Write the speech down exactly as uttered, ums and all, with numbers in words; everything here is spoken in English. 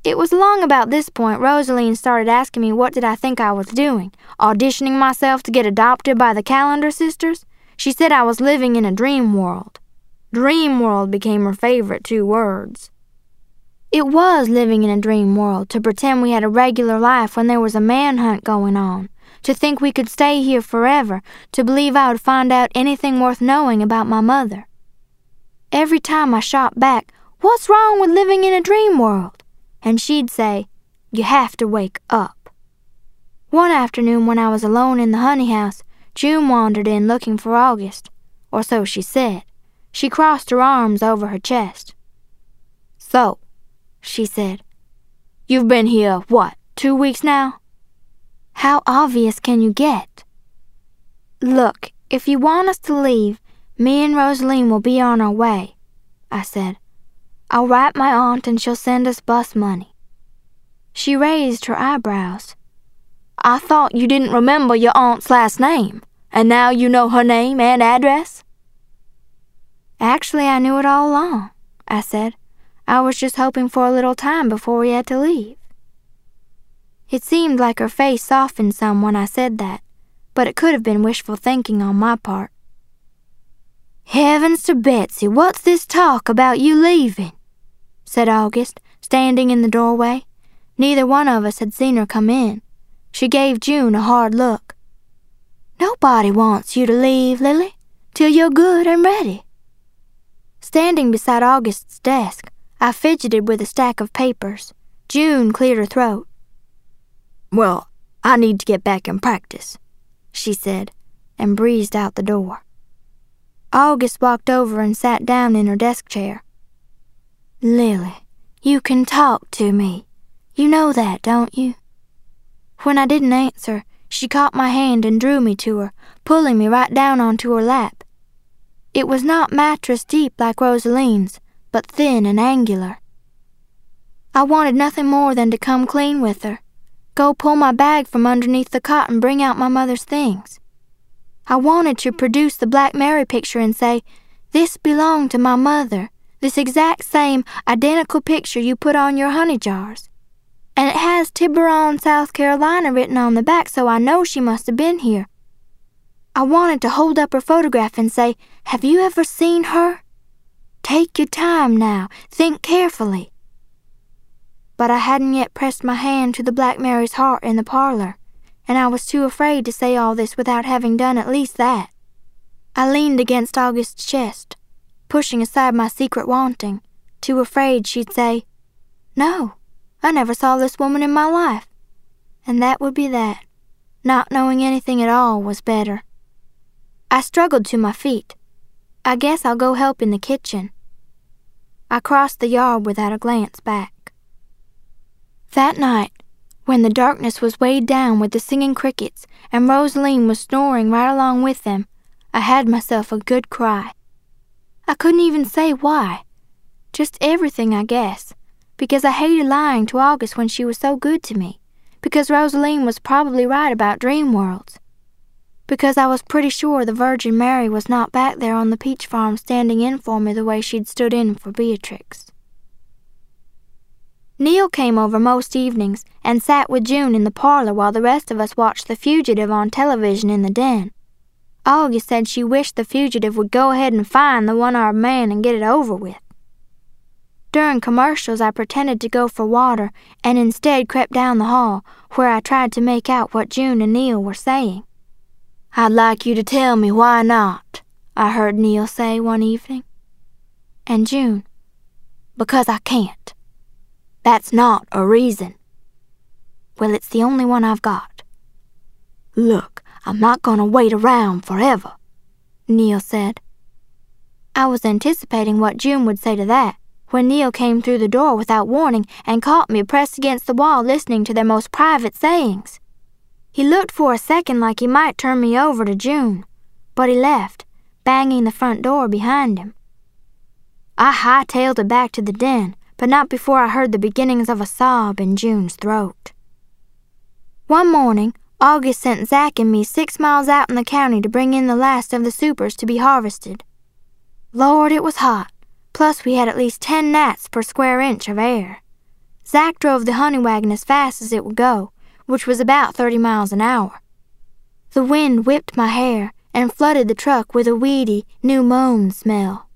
It was along about this point Rosaline started asking me what did I think I was doing, auditioning myself to get adopted by the Calendar sisters. She said I was living in a dream world. Dream world became her favorite two words. It was living in a dream world to pretend we had a regular life when there was a manhunt going on, to think we could stay here forever, to believe I would find out anything worth knowing about my mother. Every time I shot back, "What's wrong with living in a dream world?" And she'd say, "You have to wake up." One afternoon when I was alone in the honey house, June wandered in looking for August, or so she said. She crossed her arms over her chest. "So," she said, "you've been here, what, two weeks now?" "How obvious can you get?" "Look, if you want us to leave, me and Rosaline will be on our way," I said. "I'll write my aunt and she'll send us bus money." She raised her eyebrows. "I thought you didn't remember your aunt's last name, and now you know her name and address?" "Actually, I knew it all along," I said. "I was just hoping for a little time before we had to leave." It seemed like her face softened some when I said that, but it could have been wishful thinking on my part. "Heavens to Betsy, what's this talk about you leaving?" said August, standing in the doorway. Neither one of us had seen her come in. She gave June a hard look. "Nobody wants you to leave, Lily, till you're good and ready." Standing beside August's desk, I fidgeted with a stack of papers. June cleared her throat. "Well, I need to get back in practice," she said, and breezed out the door. August walked over and sat down in her desk chair. "Lily, you can talk to me. You know that, don't you?" When I didn't answer, she caught my hand and drew me to her, pulling me right down onto her lap. It was not mattress deep like Rosaline's, but thin and angular. I wanted nothing more than to come clean with her, go pull my bag from underneath the cot and bring out my mother's things. I wanted to produce the Black Mary picture and say, "This belonged to my mother, this exact same identical picture you put on your honey jars. And it has Tiburon, South Carolina written on the back, so I know she must have been here." I wanted to hold up her photograph and say, "Have you ever seen her? Take your time now, think carefully." But I hadn't yet pressed my hand to the Black Mary's heart in the parlor, and I was too afraid to say all this without having done at least that. I leaned against August's chest, pushing aside my secret wanting, too afraid she'd say, "No, I never saw this woman in my life." And that would be that. Not knowing anything at all was better. I struggled to my feet. "I guess I'll go help in the kitchen." I crossed the yard without a glance back. That night, when the darkness was weighed down with the singing crickets and Rosaline was snoring right along with them, I had myself a good cry. I couldn't even say why. Just everything, I guess. Because I hated lying to August when she was so good to me. Because Rosaline was probably right about dream worlds. Because I was pretty sure the Virgin Mary was not back there on the peach farm standing in for me the way she'd stood in for Beatrix. Neil came over most evenings and sat with June in the parlor while the rest of us watched The Fugitive on television in the den. August said she wished the fugitive would go ahead and find the one-armed man and get it over with. During commercials, I pretended to go for water and instead crept down the hall, where I tried to make out what June and Neil were saying. "I'd like you to tell me why not," I heard Neil say one evening. And June, "Because I can't. That's not a reason." "Well, it's the only one I've got." "Look, I'm not gonna wait around forever," Neil said. I was anticipating what June would say to that, when Neil came through the door without warning and caught me pressed against the wall listening to their most private sayings. He looked for a second like he might turn me over to June, but he left, banging the front door behind him. I hightailed it back to the den, but not before I heard the beginnings of a sob in June's throat. One morning, August sent Zach and me six miles out in the county to bring in the last of the supers to be harvested. Lord, it was hot, plus we had at least ten gnats per square inch of air. Zach drove the honey wagon as fast as it would go, which was about thirty miles an hour. The wind whipped my hair and flooded the truck with a weedy, new mown smell.